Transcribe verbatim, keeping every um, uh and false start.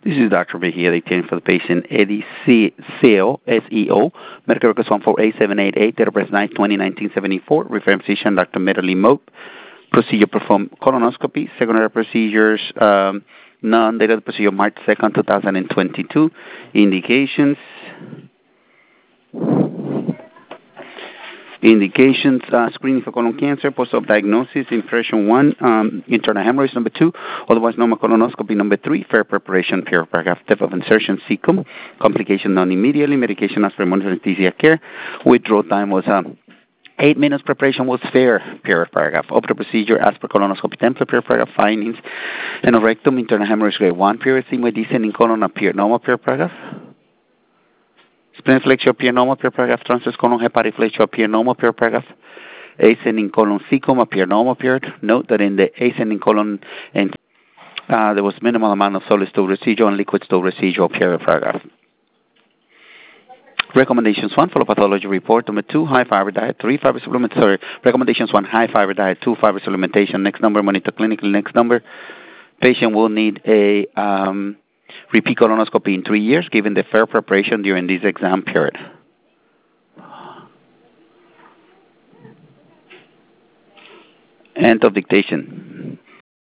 This is Doctor Mejia dictating for the patient Eddie C. Seo, S E O, medical records one four eight seven eight eight, date of birth nine twenty nineteen seventy-four, referring physician Doctor Merrilee Moat, procedure performed colonoscopy, secondary procedures, um, none, date of the procedure March second, two thousand twenty-two, indications, Indications, uh, screening for colon cancer, post-op diagnosis, impression one, um, internal hemorrhage number two, otherwise normal colonoscopy number three, fair preparation, period paragraph, depth of insertion, cecum, complication non immediately, medication as per monitoring anesthesia care, withdrawal time was um, eight minutes, preparation was fair, period paragraph, operative procedure as per colonoscopy template, period paragraph, findings, anorectum, internal hemorrhage grade one, period, sigmoid descending colon appeared normal, period paragraph. Spleen flexure appear normal, period paragraph. Transverse colon hepatic flexure appear normal, period paragraph. Ascending colon cecum appear normal, period. Note that in the ascending colon and uh, there was minimal amount of solid stool residual and liquid stool residual, period paragraph. Recommendations one, follow pathology report. Number two, high fiber diet. Three, fiber supplement. Sorry, recommendations one, high fiber diet. Two, fiber supplementation. Next number, monitor clinically. Next number, patient will need a um, repeat colonoscopy in three years, given the fair preparation during this exam period. End of dictation.